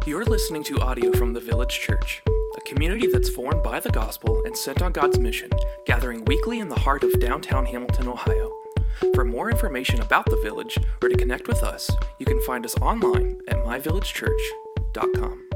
You're listening to audio from the Village Church, a community that's formed by the gospel and sent on God's mission, gathering weekly in the heart of downtown Hamilton, Ohio. For more information about the Village or to connect with us, you can find us online at myvillagechurch.com.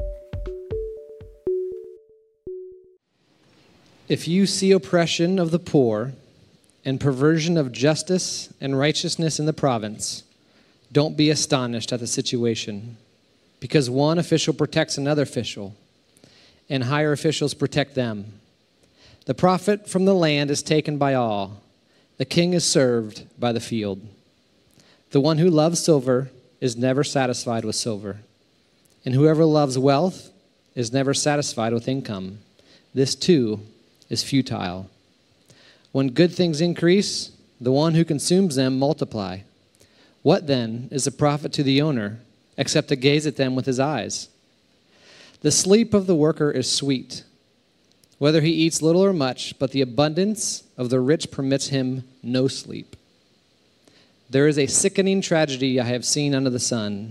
If you see oppression of the poor and perversion of justice and righteousness in the province, don't be astonished at the situation, because one official protects another official, and higher officials protect them. The profit from the land is taken by all. The king is served by the field. The one who loves silver is never satisfied with silver, and whoever loves wealth is never satisfied with income. This too is futile. When good things increase, the one who consumes them multiply. What then is the profit to the owner, except to gaze at them with his eyes? The sleep of the worker is sweet, whether he eats little or much, but the abundance of the rich permits him no sleep. There is a sickening tragedy I have seen under the sun,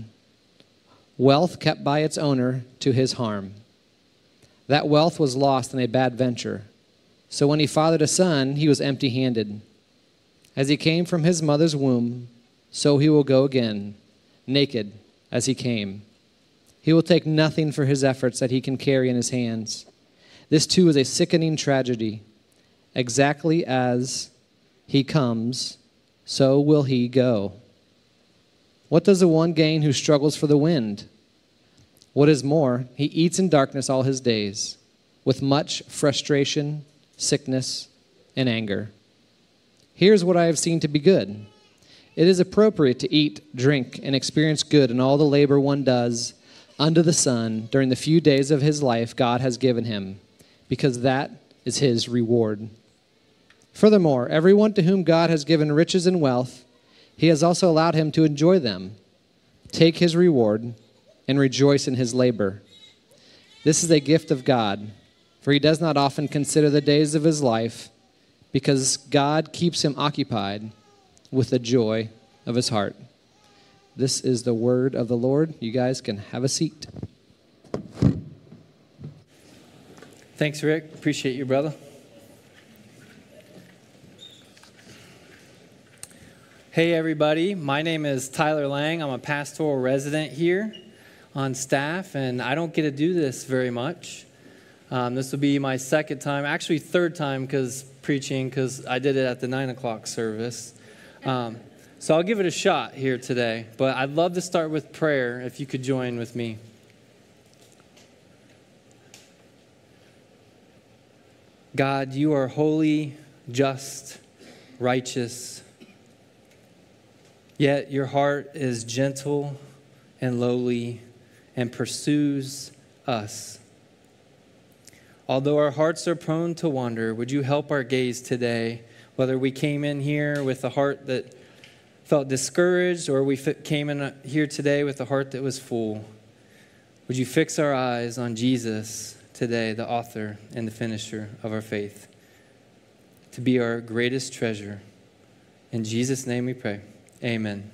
wealth kept by its owner to his harm. That wealth was lost in a bad venture. So when he fathered a son, he was empty-handed. As he came from his mother's womb, so he will go again, naked as he came. He will take nothing for his efforts that he can carry in his hands. This too is a sickening tragedy. Exactly as he comes, so will he go. What does the one gain who struggles for the wind? What is more, he eats in darkness all his days, with much frustration, sickness, and anger. Here's what I have seen to be good. It is appropriate to eat, drink, and experience good in all the labor one does under the sun during the few days of his life God has given him, because that is his reward. Furthermore, everyone to whom God has given riches and wealth, he has also allowed him to enjoy them. Take his reward and rejoice in his labor. This is a gift of God, for he does not often consider the days of his life, because God keeps him occupied with the joy of his heart. This is the word of the Lord. You guys can have a seat. Thanks, Rick. Appreciate you, brother. Hey, everybody. My name is Tyler Lang. I'm a pastoral resident here on staff, and I don't get to do this very much. This will be my second time, actually third time preaching, because I did it at the 9 o'clock service. So I'll give it a shot here today, but I'd love to start with prayer if you could join with me. God, you are holy, just, righteous, yet your heart is gentle and lowly and pursues us. Although our hearts are prone to wander, would you help our gaze today, whether we came in here with a heart that felt discouraged or we came in here today with a heart that was full. Would you fix our eyes on Jesus today, the author and the finisher of our faith, to be our greatest treasure. In Jesus' name we pray. Amen.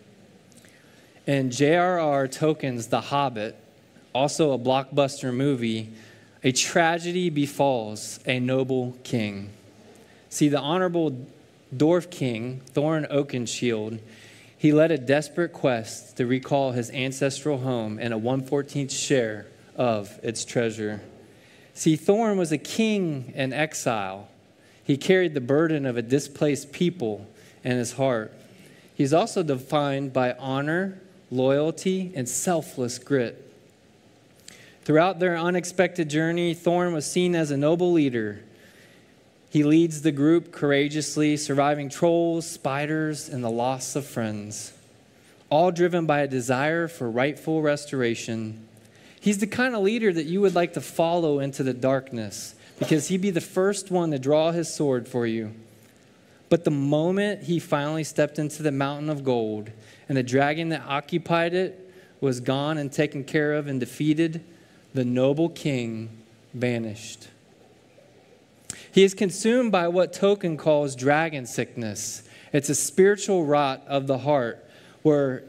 In J.R.R. Tolkien's The Hobbit, also a blockbuster movie, a tragedy befalls a noble king. See, the honorable Dwarf King, Thorin Oakenshield, he led a desperate quest to recall his ancestral home and a 1/14th share of its treasure. See, Thorin was a king in exile. He carried the burden of a displaced people in his heart. He's also defined by honor, loyalty, and selfless grit. Throughout their unexpected journey, Thorin was seen as a noble leader. He leads the group courageously, surviving trolls, spiders, and the loss of friends, all driven by a desire for rightful restoration. He's the kind of leader that you would like to follow into the darkness, because he'd be the first one to draw his sword for you. But the moment he finally stepped into the mountain of gold and the dragon that occupied it was gone and taken care of and defeated, the noble king vanished. He is consumed by what Tolkien calls dragon sickness. It's a spiritual rot of the heart where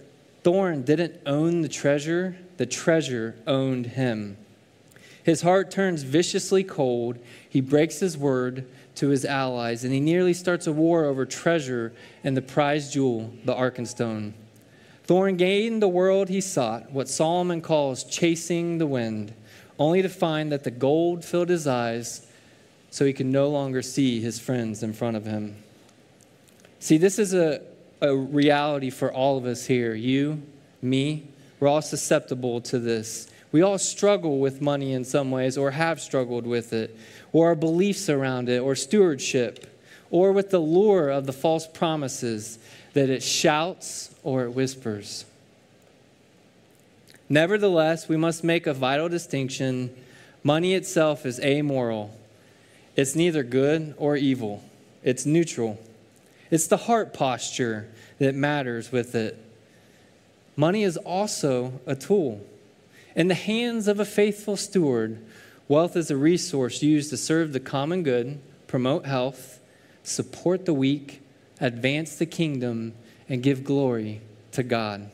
Thorn didn't own the treasure owned him. His heart turns viciously cold. He breaks his word to his allies, and he nearly starts a war over treasure and the prized jewel, the Arkenstone. Thorn gained the world he sought, what Solomon calls chasing the wind, only to find that the gold filled his eyes so he could no longer see his friends in front of him. See, this is a reality for all of us here. You, me, we're all susceptible to this. We all struggle with money in some ways, or have struggled with it, or our beliefs around it, or stewardship, or with the lure of the false promises that it shouts or it whispers. Nevertheless, we must make a vital distinction. Money itself is amoral. It's neither good or evil. It's neutral. It's the heart posture that matters with it. Money is also a tool. In the hands of a faithful steward, wealth is a resource used to serve the common good, promote health, support the weak, advance the kingdom, and give glory to God.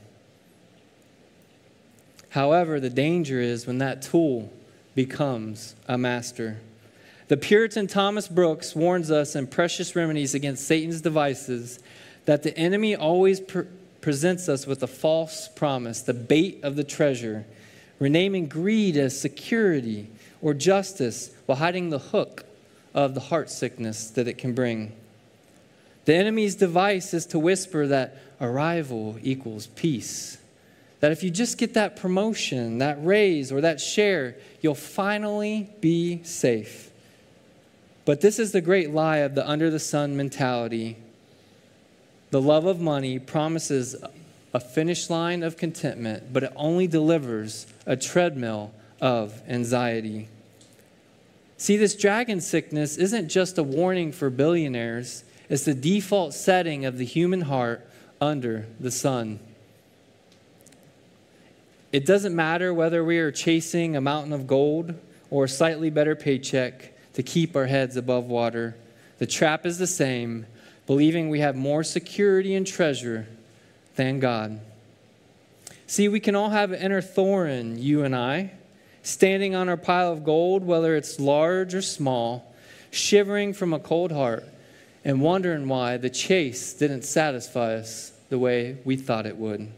However, the danger is when that tool becomes a master. The Puritan Thomas Brooks warns us in Precious Remedies Against Satan's Devices that the enemy always presents us with a false promise, the bait of the treasure, renaming greed as security or justice while hiding the hook of the heart sickness that it can bring. The enemy's device is to whisper that arrival equals peace. That if you just get that promotion, that raise, or that share, you'll finally be safe. But this is the great lie of the under the sun mentality. The love of money promises a finish line of contentment, but it only delivers a treadmill of anxiety. See, this dragon sickness isn't just a warning for billionaires. It's the default setting of the human heart under the sun. It doesn't matter whether we are chasing a mountain of gold or a slightly better paycheck to keep our heads above water. The trap is the same, believing we have more security and treasure than God. See, we can all have an inner thorn, you and I, standing on our pile of gold, whether it's large or small, shivering from a cold heart and wondering why the chase didn't satisfy us the way we thought it would.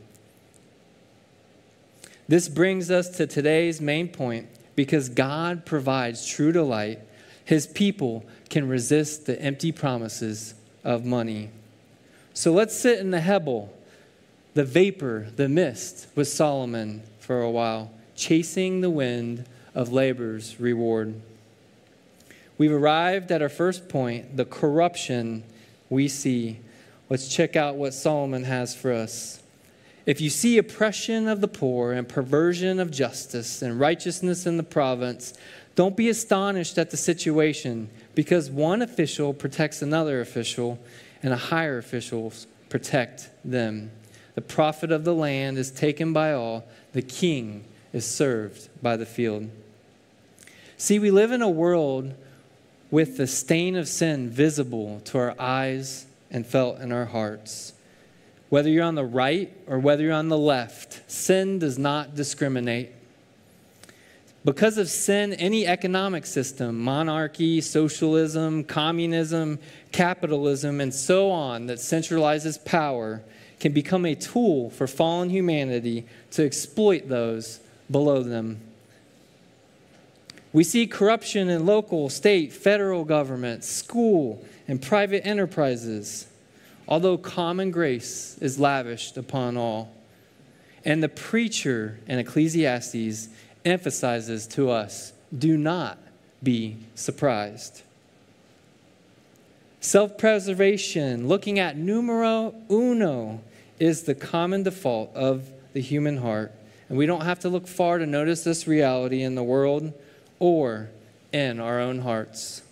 This brings us to today's main point. Because God provides true delight, His people can resist the empty promises of money. So let's sit in the Hebel, the vapor, the mist with Solomon for a while, chasing the wind of labor's reward. We've arrived at our first point, the corruption we see. Let's check out what Solomon has for us. If you see oppression of the poor and perversion of justice and righteousness in the province, don't be astonished at the situation, because one official protects another official, and a higher official protect them. The profit of the land is taken by all. The king is served by the field. See, we live in a world with the stain of sin visible to our eyes and felt in our hearts. Whether you're on the right or whether you're on the left, sin does not discriminate. Because of sin, any economic system, monarchy, socialism, communism, capitalism, and so on that centralizes power can become a tool for fallen humanity to exploit those below them. We see corruption in local, state, federal government, school, and private enterprises, although common grace is lavished upon all. And the preacher in Ecclesiastes emphasizes to us, do not be surprised. Self-preservation, looking at numero uno, is the common default of the human heart. And we don't have to look far to notice this reality in the world or in our own hearts.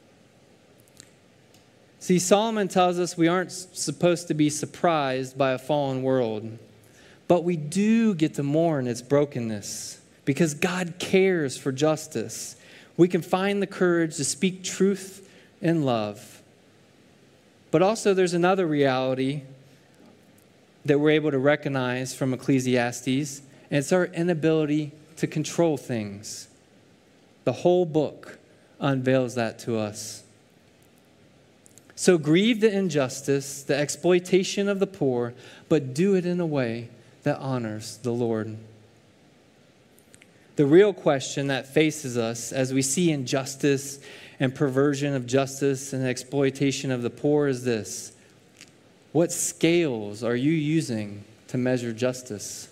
See, Solomon tells us we aren't supposed to be surprised by a fallen world, but we do get to mourn its brokenness because God cares for justice. We can find the courage to speak truth in love. But also there's another reality that we're able to recognize from Ecclesiastes, and it's our inability to control things. The whole book unveils that to us. So grieve the injustice, the exploitation of the poor, but do it in a way that honors the Lord. The real question that faces us as we see injustice and perversion of justice and exploitation of the poor is this: what scales are you using to measure justice?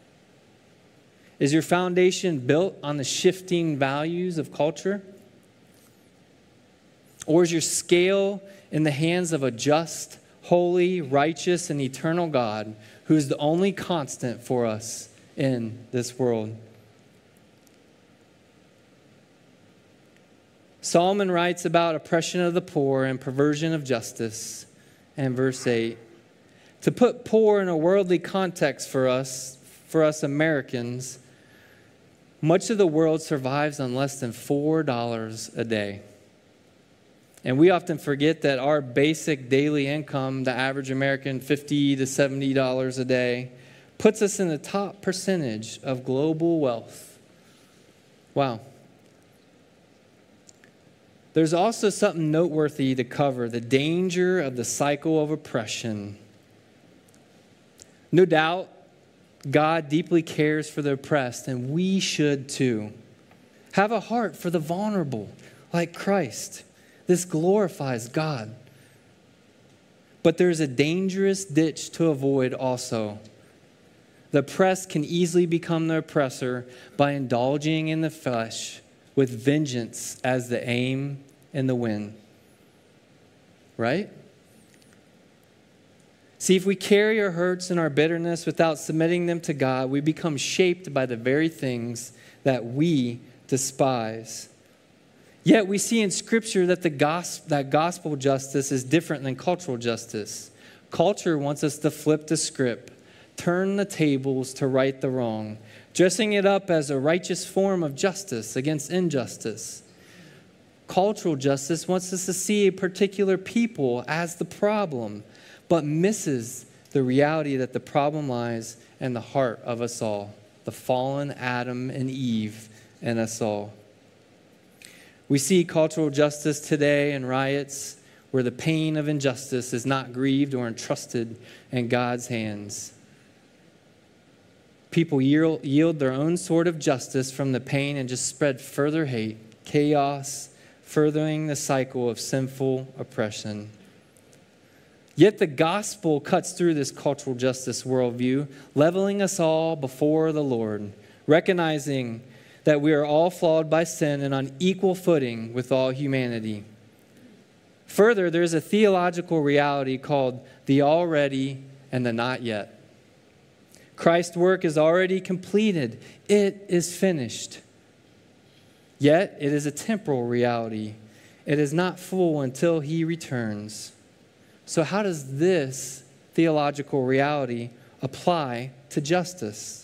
Is your foundation built on the shifting values of culture? Or is your scale in the hands of a just, holy, righteous, and eternal God who is the only constant for us in this world? Solomon writes about oppression of the poor and perversion of justice. And verse 8, to put poor in a worldly context for us Americans, much of the world survives on less than $4 a day. And we often forget that our basic daily income, the average American $50 to $70 a day, puts us in the top percentage of global wealth. Wow. There's also something noteworthy to cover: the danger of the cycle of oppression. No doubt, God deeply cares for the oppressed, and we should too. Have a heart for the vulnerable, like Christ. This glorifies God. But there's a dangerous ditch to avoid also. The oppressed can easily become the oppressor by indulging in the flesh, with vengeance as the aim and the win. Right? See, if we carry our hurts and our bitterness without submitting them to God, we become shaped by the very things that we despise. Yet we see in Scripture that that gospel justice is different than cultural justice. Culture wants us to flip the script, turn the tables to right the wrong, dressing it up as a righteous form of justice against injustice. Cultural justice wants us to see a particular people as the problem, but misses the reality that the problem lies in the heart of us all, the fallen Adam and Eve in us all. We see cultural justice today in riots where the pain of injustice is not grieved or entrusted in God's hands. People yield their own sort of justice from the pain and just spread further hate, chaos, furthering the cycle of sinful oppression. Yet the gospel cuts through this cultural justice worldview, leveling us all before the Lord, recognizing that we are all flawed by sin and on equal footing with all humanity. Further, there's a theological reality called the already and the not yet. Christ's work is already completed. It is finished. Yet, it is a temporal reality. It is not full until he returns. So how does this theological reality apply to justice?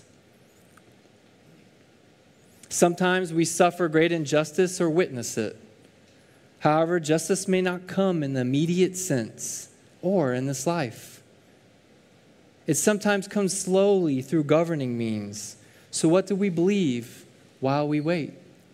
Sometimes we suffer great injustice or witness it. However, justice may not come in the immediate sense or in this life. It sometimes comes slowly through governing means. So what do we believe while we wait?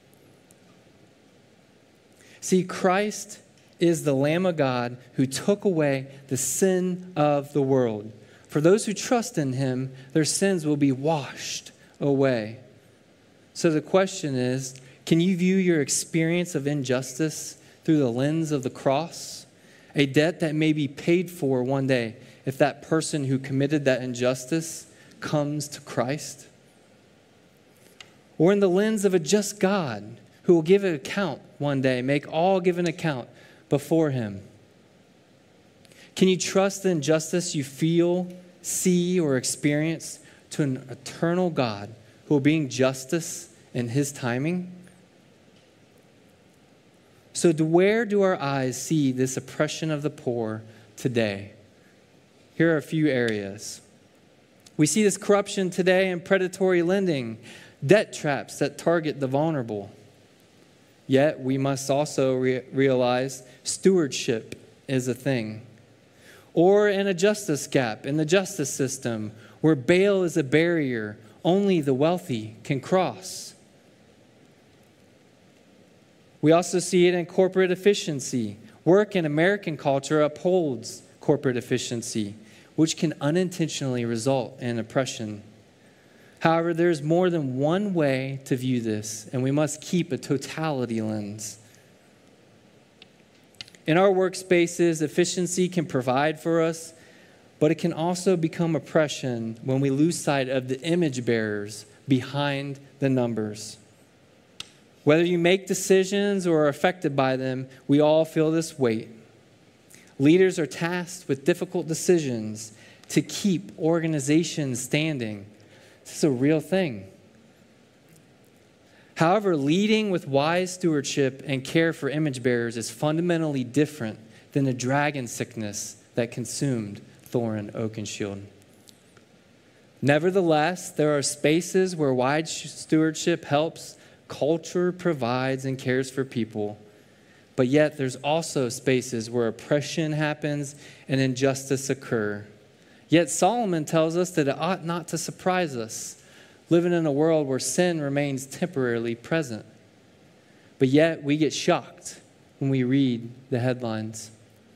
See, Christ is the Lamb of God who took away the sin of the world. For those who trust in him, their sins will be washed away. So the question is, can you view your experience of injustice through the lens of the cross? A debt that may be paid for one day if that person who committed that injustice comes to Christ? Or in the lens of a just God who will give an account one day, make all give an account before him? Can you trust the injustice you feel, see, or experience to an eternal God who will bring justice in his timing? So where do our eyes see this oppression of the poor today? Here are a few areas. We see this corruption today in predatory lending, debt traps that target the vulnerable. Yet we must also realize stewardship is a thing. or in a justice gap in the justice system where bail is a barrier only the wealthy can cross. We also see it in corporate efficiency. Work in American culture upholds corporate efficiency, which can unintentionally result in oppression. However, there's more than one way to view this, and we must keep a totality lens. In our workspaces, efficiency can provide for us, but it can also become oppression when we lose sight of the image bearers behind the numbers. Whether you make decisions or are affected by them, we all feel this weight. Leaders are tasked with difficult decisions to keep organizations standing. This is a real thing. However, leading with wise stewardship and care for image bearers is fundamentally different than the dragon sickness that consumed Thorin Oakenshield. Nevertheless, there are spaces where wise stewardship helps, culture provides and cares for people. But yet there's also spaces where oppression happens and injustice occur. Yet Solomon tells us that it ought not to surprise us, living in a world where sin remains temporarily present. But yet we get shocked when we read the headlines.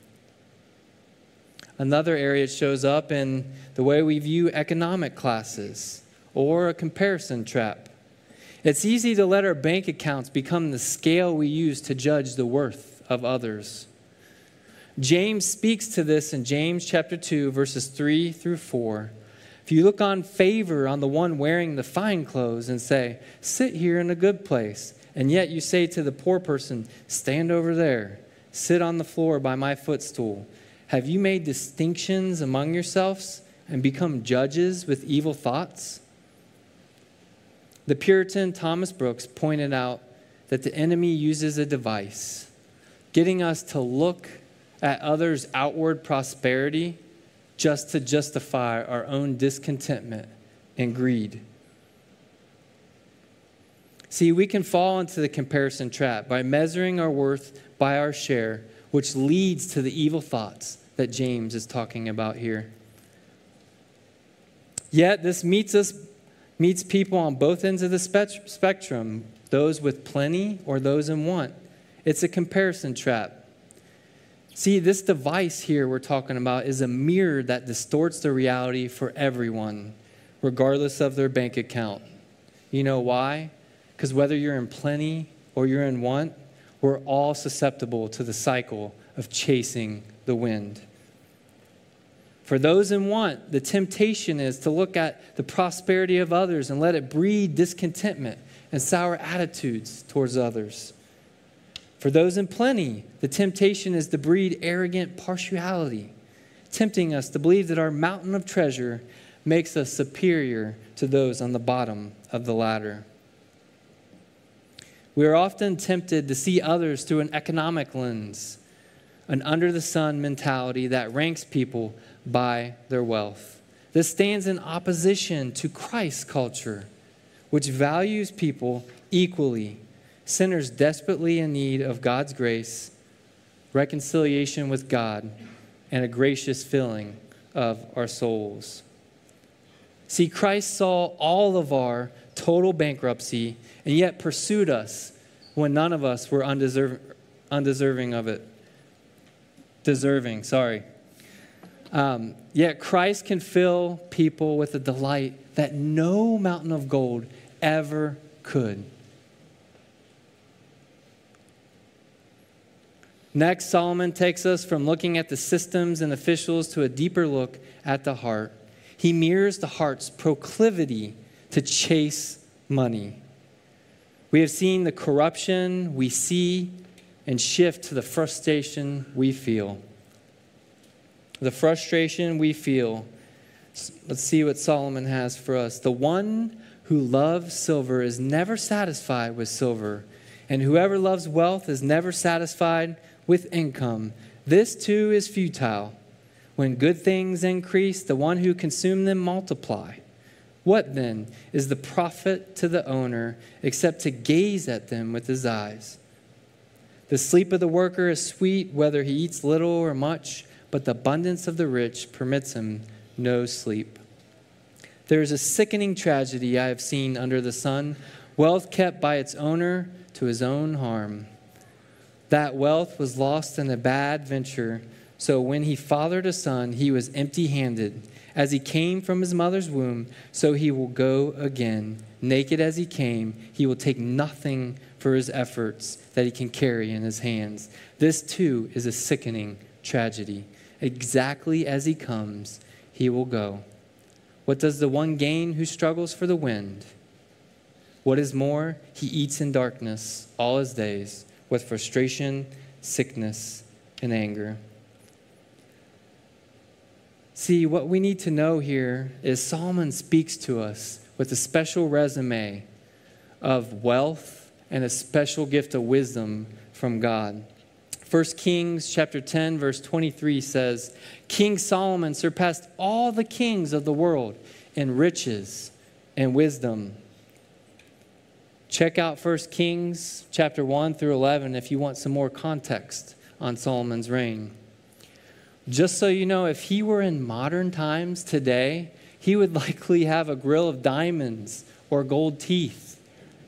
Another area it shows up in the way we view economic classes or a comparison trap. It's easy to let our bank accounts become the scale we use to judge the worth of others. James speaks to this in James chapter 2, verses 3 through 4. If you look on favor on the one wearing the fine clothes and say, sit here in a good place, and yet you say to the poor person, stand over there, sit on the floor by my footstool, have you made distinctions among yourselves and become judges with evil thoughts? The Puritan Thomas Brooks pointed out that the enemy uses a device, getting us to look at others' outward prosperity just to justify our own discontentment and greed. See, we can fall into the comparison trap by measuring our worth by our share, which leads to the evil thoughts that James is talking about here. Yet this meets people on both ends of the spectrum, those with plenty or those in want. It's a comparison trap. See, this device here we're talking about is a mirror that distorts the reality for everyone, regardless of their bank account. You know why? Because whether you're in plenty or you're in want, we're all susceptible to the cycle of chasing the wind. For those in want, the temptation is to look at the prosperity of others and let it breed discontentment and sour attitudes towards others. For those in plenty, the temptation is to breed arrogant partiality, tempting us to believe that our mountain of treasure makes us superior to those on the bottom of the ladder. We are often tempted to see others through an economic lens, an under-the-sun mentality that ranks people by their wealth. This stands in opposition to Christ's culture, which values people equally, sinners desperately in need of God's grace, reconciliation with God, and a gracious filling of our souls. See, Christ saw all of our total bankruptcy and yet pursued us when none of us were undeserving of it. Yet Christ can fill people with a delight that no mountain of gold ever could. Next, Solomon takes us from looking at the systems and officials to a deeper look at the heart. He mirrors the heart's proclivity to chase money. We have seen the corruption we see and shift to the frustration we feel. The frustration we feel. Let's see what Solomon has for us. The one who loves silver is never satisfied with silver, and whoever loves wealth is never satisfied with income. This too is futile. When good things increase, the one who consumes them multiply. What then is the profit to the owner except to gaze at them with his eyes? The sleep of the worker is sweet, whether he eats little or much, but but the abundance of the rich permits him no sleep. There is a sickening tragedy I have seen under the sun, wealth kept by its owner to his own harm. That wealth was lost in a bad venture, so when he fathered a son, he was empty-handed. As he came from his mother's womb, so he will go again. Naked as he came, he will take nothing for his efforts that he can carry in his hands. This too is a sickening tragedy. Exactly as he comes, he will go. What does the one gain who struggles for the wind? What is more, he eats in darkness all his days, with frustration, sickness, and anger. See, what we need to know here is Solomon speaks to us with a special resume of wealth and a special gift of wisdom from God. 1 Kings chapter 10, verse 23 says, King Solomon surpassed all the kings of the world in riches and wisdom. Check out 1 Kings chapter 1 through 11 if you want some more context on Solomon's reign. Just so you know, if he were in modern times today, he would likely have a grill of diamonds or gold teeth.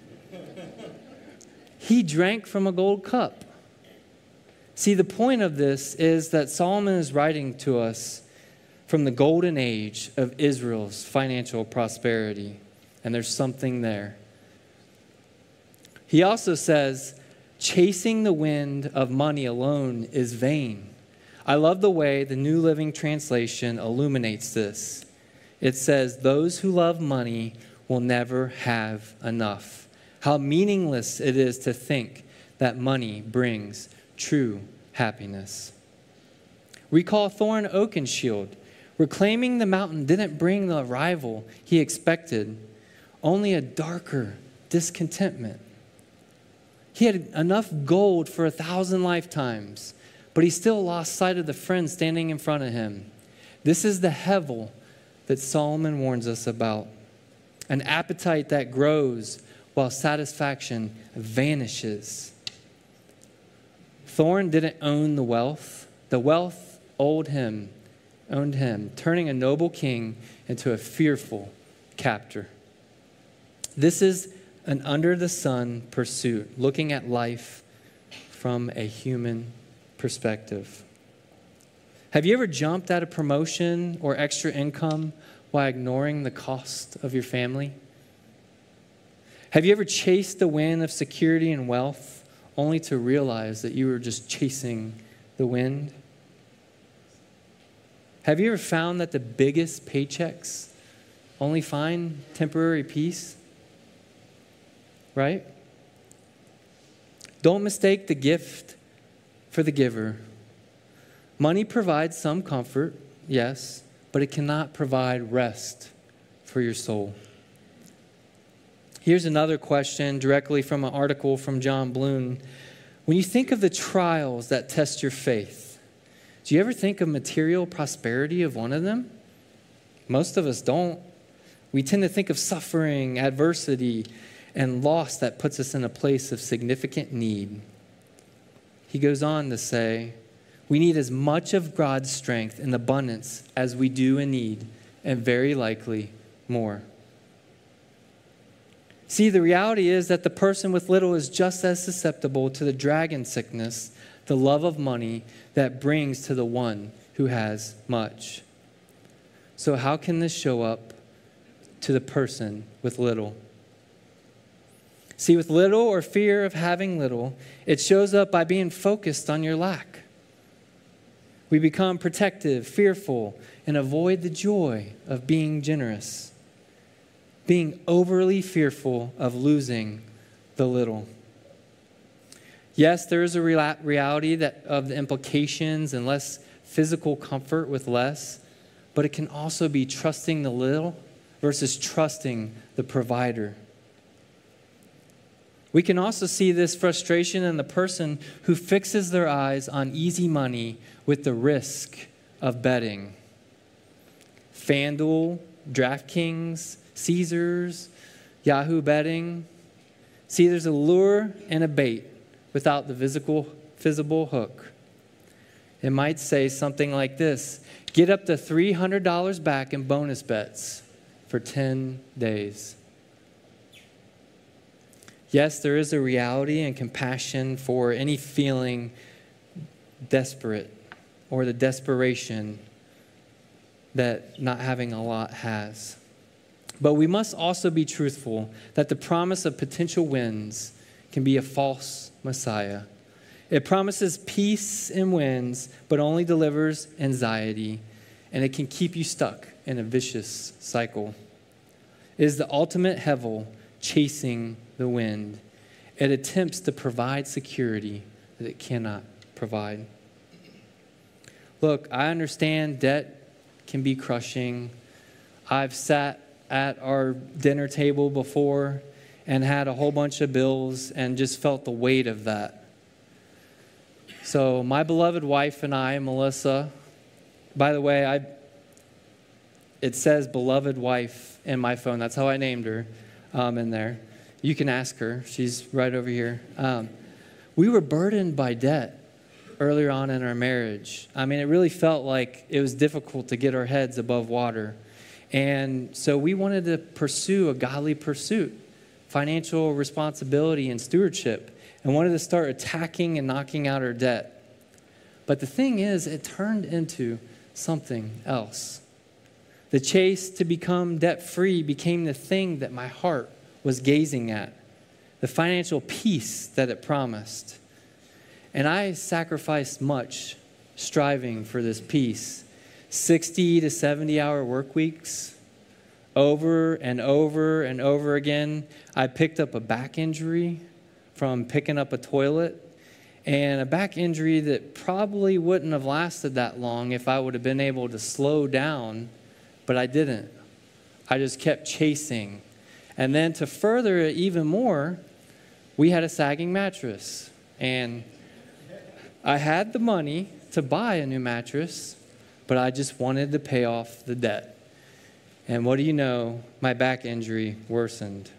He drank from a gold cup. See, the point of this is that Solomon is writing to us from the golden age of Israel's financial prosperity, and there's something there. He also says, chasing the wind of money alone is vain. I love the way the New Living Translation illuminates this. It says, those who love money will never have enough. How meaningless it is to think that money brings true happiness. Recall Thorin Oakenshield. Reclaiming the mountain didn't bring the arrival he expected, only a darker discontentment. He had enough gold for 1,000 lifetimes, but he still lost sight of the friend standing in front of him. This is the hevel that Solomon warns us about. An appetite that grows while satisfaction vanishes. Thorin didn't own the wealth. The wealth owned him, turning a noble king into a fearful captor. This is an under-the-sun pursuit, looking at life from a human perspective. Have you ever jumped at a promotion or extra income while ignoring the cost of your family? Have you ever chased the wind of security and wealth only to realize that you were just chasing the wind? Have you ever found that the biggest paychecks only find temporary peace? Right? Don't mistake the gift for the giver. Money provides some comfort, yes, but it cannot provide rest for your soul. Here's another question directly from an article from John Bloom. When you think of the trials that test your faith, do you ever think of material prosperity of one of them? Most of us don't. We tend to think of suffering, adversity, and loss that puts us in a place of significant need. He goes on to say, we need as much of God's strength and abundance as we do in need, and very likely more. See, the reality is that the person with little is just as susceptible to the dragon sickness, the love of money that brings to the one who has much. So how can this show up to the person with little? See, with little or fear of having little, it shows up by being focused on your lack. We become protective, fearful, and avoid the joy of being generous. Being overly fearful of losing the little. Yes, there is a reality of the implications and less physical comfort with less, but it can also be trusting the little versus trusting the provider. We can also see this frustration in the person who fixes their eyes on easy money with the risk of betting. FanDuel, DraftKings, Caesars, Yahoo betting. See, there's a lure and a bait without the visible hook. It might say something like this: get up to $300 back in bonus bets for 10 days. Yes, there is a reality and compassion for any feeling desperate or the desperation that not having a lot has. But we must also be truthful that the promise of potential wins can be a false Messiah. It promises peace and wins, but only delivers anxiety, and it can keep you stuck in a vicious cycle. It is the ultimate hevel chasing the wind. It attempts to provide security that it cannot provide. Look, I understand debt can be crushing. I've sat at our dinner table before and had a whole bunch of bills and just felt the weight of that. So my beloved wife and I, Melissa, by the way, it says beloved wife in my phone. That's how I named her in there. You can ask her. She's right over here. We were burdened by debt earlier on in our marriage. I mean, it really felt like it was difficult to get our heads above water. And so we wanted to pursue a godly pursuit, financial responsibility and stewardship, and wanted to start attacking and knocking out our debt. But the thing is, it turned into something else. The chase to become debt-free became the thing that my heart was gazing at, the financial peace that it promised. And I sacrificed much striving for this peace. 60 to 70-hour work weeks, over and over and over again. I picked up a back injury from picking up a toilet, and a back injury that probably wouldn't have lasted that long if I would have been able to slow down, but I didn't. I just kept chasing. And then to further it even more, we had a sagging mattress, and I had the money to buy a new mattress, but I just wanted to pay off the debt. And what do you know? My back injury worsened.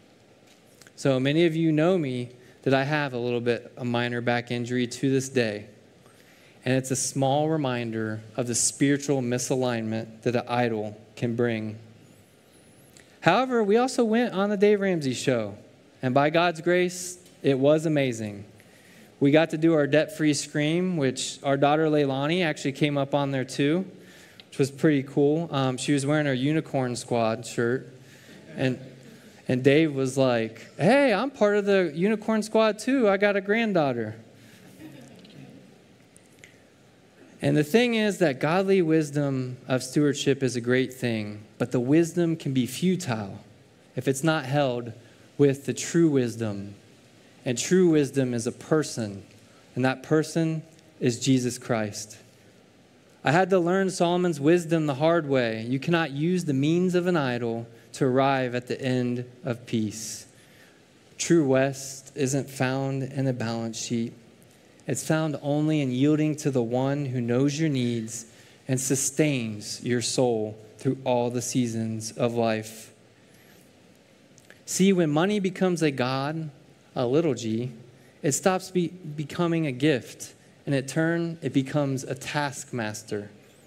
So many of you know me that I have a minor back injury to this day. And it's a small reminder of the spiritual misalignment that an idol can bring. However, we also went on the Dave Ramsey show. And by God's grace, it was amazing. We got to do our debt-free scream, which our daughter Leilani actually came up on there too, which was pretty cool. She was wearing her Unicorn Squad shirt. And Dave was like, hey, I'm part of the Unicorn Squad too. I got a granddaughter. And the thing is that godly wisdom of stewardship is a great thing, but the wisdom can be futile if it's not held with the true wisdom. And true wisdom is a person, and that person is Jesus Christ. I had to learn Solomon's wisdom the hard way. You cannot use the means of an idol to arrive at the end of peace. True rest isn't found in a balance sheet. It's found only in yielding to the one who knows your needs and sustains your soul through all the seasons of life. See, when money becomes a god, a little g, it stops becoming a gift, and in turn, it becomes a taskmaster.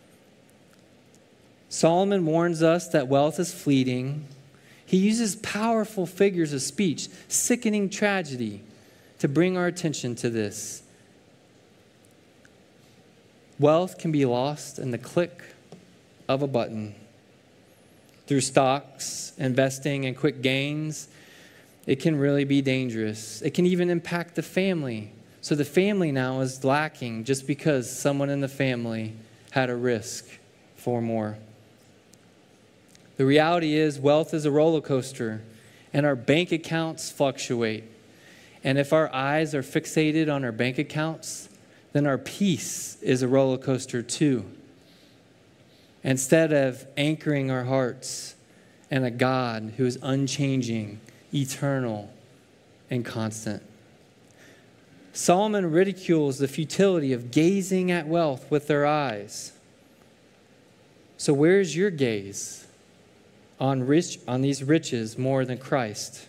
Solomon warns us that wealth is fleeting. He uses powerful figures of speech, sickening tragedy, to bring our attention to this. Wealth can be lost in the click of a button. Through stocks, investing, and quick gains, it can really be dangerous. It can even impact the family. So the family now is lacking just because someone in the family had a risk for more. The reality is wealth is a roller coaster, and our bank accounts fluctuate. And if our eyes are fixated on our bank accounts, then our peace is a roller coaster too. Instead of anchoring our hearts in a God who is unchanging, eternal, and constant. Solomon ridicules the futility of gazing at wealth with their eyes. So where is your gaze? On these riches more than Christ?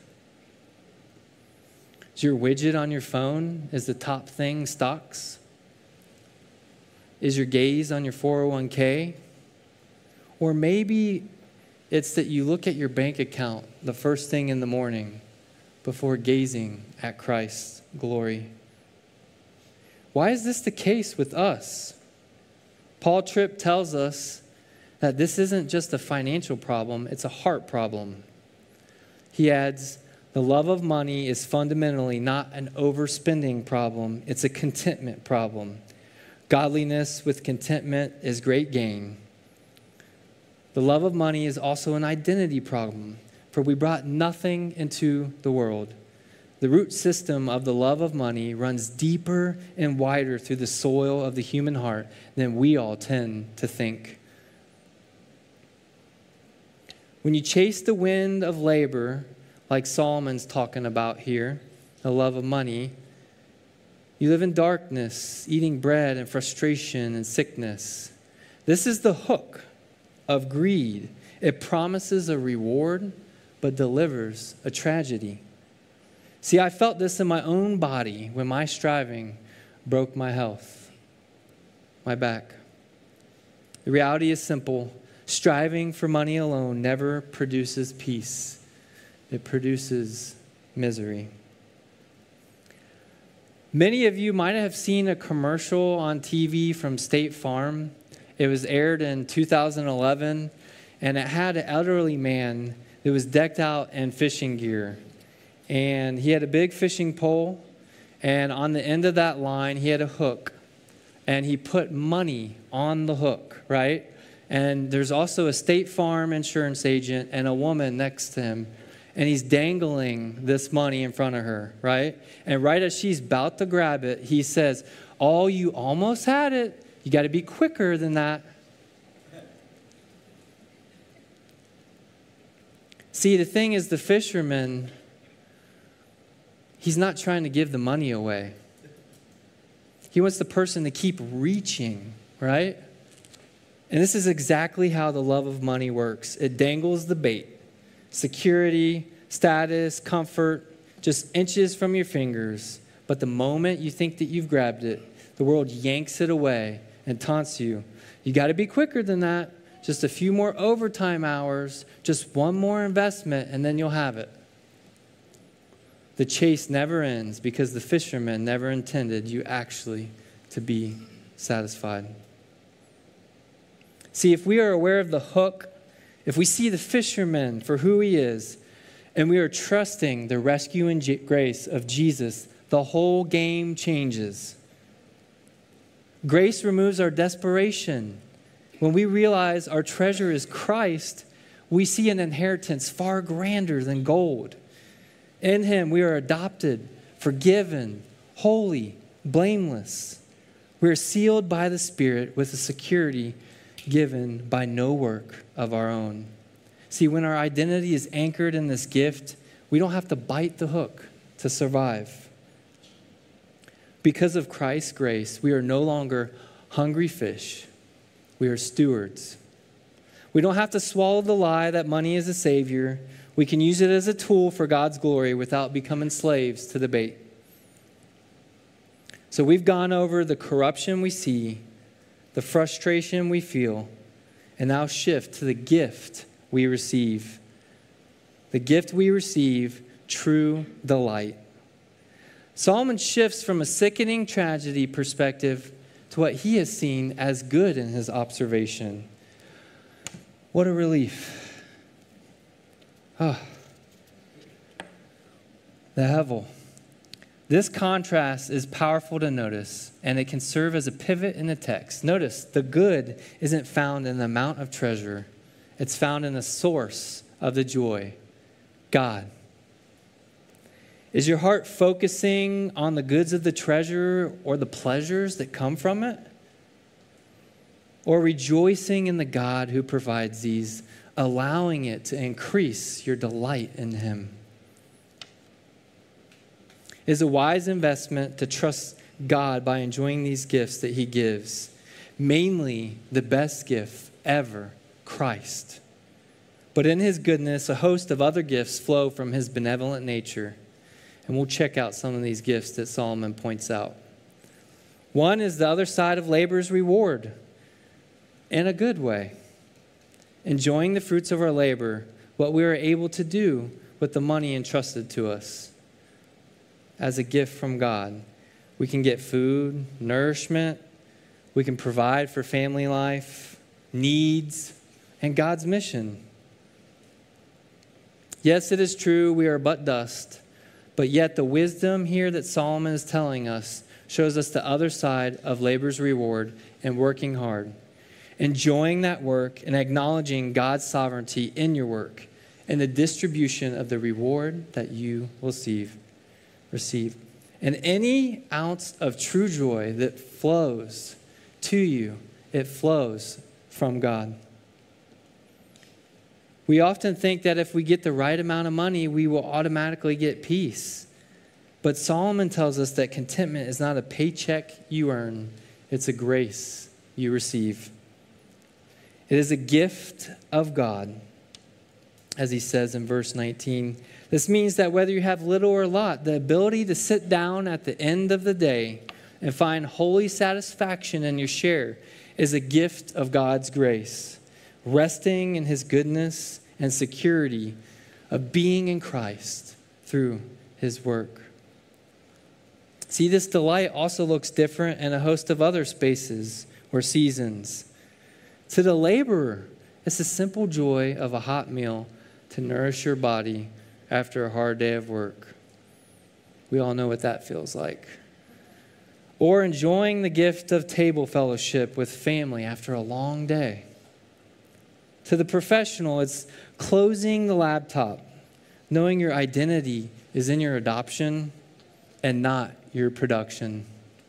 Is your widget on your phone, is the top thing stocks? Is your gaze on your 401k? Or maybe it's that you look at your bank account the first thing in the morning before gazing at Christ's glory. Why is this the case with us? Paul Tripp tells us that this isn't just a financial problem, it's a heart problem. He adds, the love of money is fundamentally not an overspending problem, it's a contentment problem. Godliness with contentment is great gain. The love of money is also an identity problem, for we brought nothing into the world. The root system of the love of money runs deeper and wider through the soil of the human heart than we all tend to think. When you chase the wind of labor, like Solomon's talking about here, the love of money, you live in darkness, eating bread and frustration and sickness. This is the hook of greed. It promises a reward, but delivers a tragedy. See, I felt this in my own body when my striving broke my health, my back. The reality is simple. Striving for money alone never produces peace. It produces misery. Many of you might have seen a commercial on TV from State Farm. It was aired in 2011, and it had an elderly man that was decked out in fishing gear. And he had a big fishing pole, and on the end of that line, he had a hook. And he put money on the hook, right? And there's also a State Farm insurance agent and a woman next to him. And he's dangling this money in front of her, right? And right as she's about to grab it, he says, "Oh, you almost had it. You got to be quicker than that." See, the thing is, the fisherman, he's not trying to give the money away. He wants the person to keep reaching, right? And this is exactly how the love of money works. It dangles the bait. Security, status, comfort, just inches from your fingers. But the moment you think that you've grabbed it, the world yanks it away and taunts you. You got to be quicker than that. Just a few more overtime hours, just one more investment, and then you'll have it. The chase never ends because the fisherman never intended you actually to be satisfied. See, if we are aware of the hook, if we see the fisherman for who he is, and we are trusting the rescue and grace of Jesus, the whole game changes. Grace removes our desperation. When we realize our treasure is Christ, we see an inheritance far grander than gold. In him, we are adopted, forgiven, holy, blameless. We are sealed by the Spirit with a security given by no work of our own. See, when our identity is anchored in this gift, we don't have to bite the hook to survive. Because of Christ's grace, we are no longer hungry fish. We are stewards. We don't have to swallow the lie that money is a savior. We can use it as a tool for God's glory without becoming slaves to the bait. So we've gone over the corruption we see, the frustration we feel, and now shift to the gift we receive. The gift we receive, true delight. Solomon shifts from a sickening tragedy perspective to what he has seen as good in his observation. What a relief. The Hevel. This contrast is powerful to notice, and it can serve as a pivot in the text. Notice, the good isn't found in the amount of treasure. It's found in the source of the joy, God. Is your heart focusing on the goods of the treasure or the pleasures that come from it? Or rejoicing in the God who provides these, allowing it to increase your delight in him? It is a wise investment to trust God by enjoying these gifts that he gives. Mainly, the best gift ever, Christ. But in his goodness, a host of other gifts flow from his benevolent nature. And we'll check out some of these gifts that Solomon points out. One is the other side of labor's reward in a good way. Enjoying the fruits of our labor, what we are able to do with the money entrusted to us as a gift from God. We can get food, nourishment. We can provide for family life, needs, and God's mission. Yes, it is true, we are but dust, but yet the wisdom here that Solomon is telling us shows us the other side of labor's reward and working hard. Enjoying that work and acknowledging God's sovereignty in your work and the distribution of the reward that you will receive. And any ounce of true joy that flows to you, it flows from God. We often think that if we get the right amount of money, we will automatically get peace. But Solomon tells us that contentment is not a paycheck you earn, it's a grace you receive. It is a gift of God, as he says in verse 19. This means that whether you have little or a lot, the ability to sit down at the end of the day and find holy satisfaction in your share is a gift of God's grace, resting in his goodness and security of being in Christ through his work. See, this delight also looks different in a host of other spaces or seasons. To the laborer, it's the simple joy of a hot meal to nourish your body after a hard day of work. We all know what that feels like. Or enjoying the gift of table fellowship with family after a long day. To the professional, it's closing the laptop, knowing your identity is in your adoption and not your production.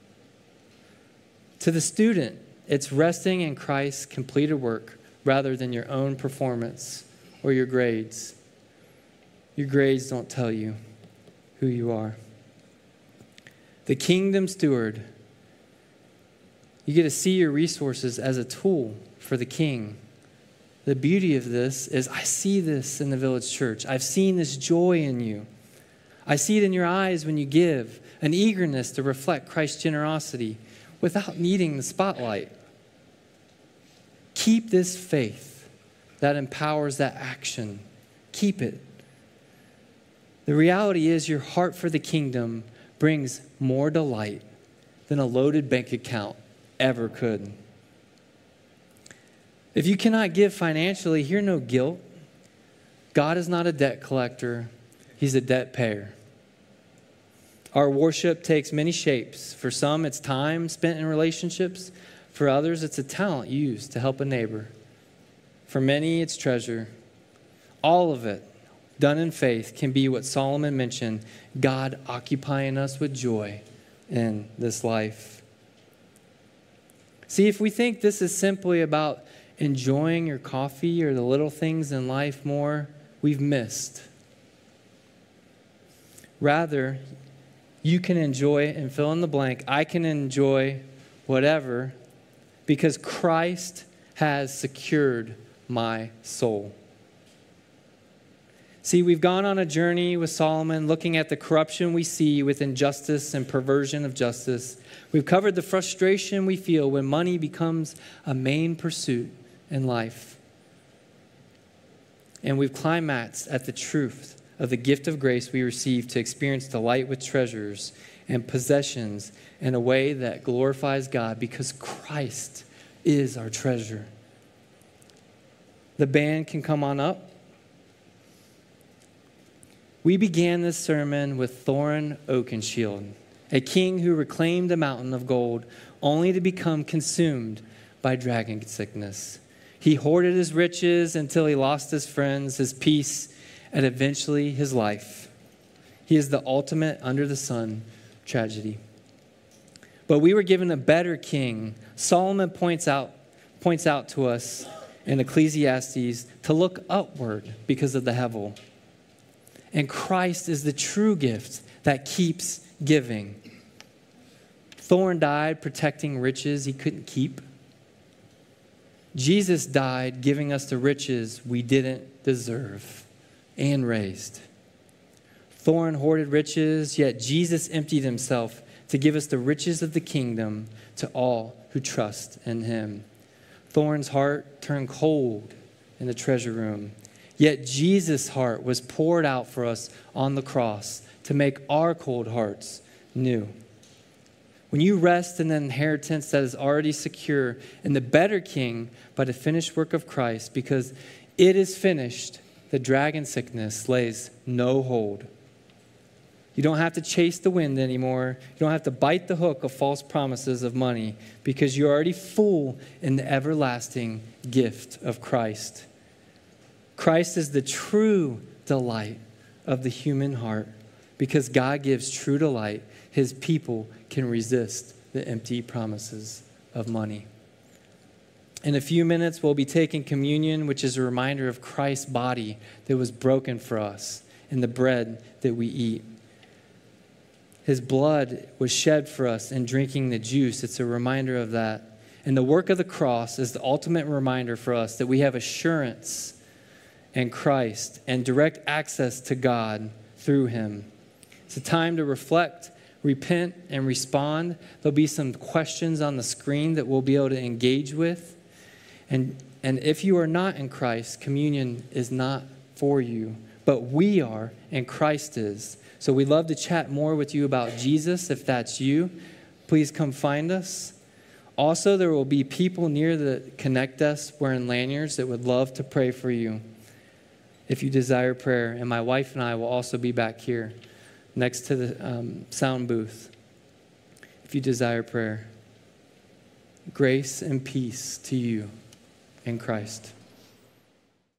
To the student, it's resting in Christ's completed work rather than your own performance or your grades. Your grades don't tell you who you are. The kingdom steward, you get to see your resources as a tool for the king. The beauty of this is I see this in the Village Church. I've seen this joy in you. I see it in your eyes when you give, an eagerness to reflect Christ's generosity without needing the spotlight. Keep this faith that empowers that action. Keep it. The reality is your heart for the kingdom brings more delight than a loaded bank account ever could. If you cannot give financially, hear no guilt. God is not a debt collector. He's a debt payer. Our worship takes many shapes. For some, it's time spent in relationships. For others, it's a talent used to help a neighbor. For many, it's treasure. All of it, done in faith, can be what Solomon mentioned, God occupying us with joy in this life. See, if we think this is simply about enjoying your coffee or the little things in life more, we've missed. Rather, you can enjoy and fill in the blank. I can enjoy whatever because Christ has secured my soul. See, we've gone on a journey with Solomon looking at the corruption we see with injustice and perversion of justice. We've covered the frustration we feel when money becomes a main pursuit in life. And we've climaxed at the truth of the gift of grace we receive to experience delight with treasures and possessions in a way that glorifies God because Christ is our treasure. The band can come on up. We began this sermon with Thorin Oakenshield, a king who reclaimed a mountain of gold only to become consumed by dragon sickness. He hoarded his riches until he lost his friends, his peace, and eventually his life. He is the ultimate under the sun tragedy. But we were given a better king. Solomon points out to us in Ecclesiastes to look upward because of the hevel. And Christ is the true gift that keeps giving. Thorin died protecting riches he couldn't keep. Jesus died giving us the riches we didn't deserve and raised. Thorin hoarded riches, yet Jesus emptied himself to give us the riches of the kingdom to all who trust in him. Thorn's heart turned cold in the treasure room. Yet Jesus' heart was poured out for us on the cross to make our cold hearts new. When you rest in an inheritance that is already secure in the better King by the finished work of Christ, because it is finished, the dragon sickness lays no hold. You don't have to chase the wind anymore. You don't have to bite the hook of false promises of money, because you're already full in the everlasting gift of Christ. Christ is the true delight of the human heart. Because God gives true delight, his people can resist the empty promises of money. In a few minutes, we'll be taking communion, which is a reminder of Christ's body that was broken for us, and the bread that we eat. His blood was shed for us in drinking the juice. It's a reminder of that. And the work of the cross is the ultimate reminder for us that we have assurance in Christ and direct access to God through him. It's a time to reflect, repent, and respond. There'll be some questions on the screen that we'll be able to engage with. And if you are not in Christ, communion is not for you. But we are, and Christ is. So we'd love to chat more with you about Jesus. If that's you, please come find us. Also, there will be people near the Connect Desk wearing lanyards that would love to pray for you if you desire prayer. And my wife and I will also be back here next to the sound booth if you desire prayer. Grace and peace to you in Christ.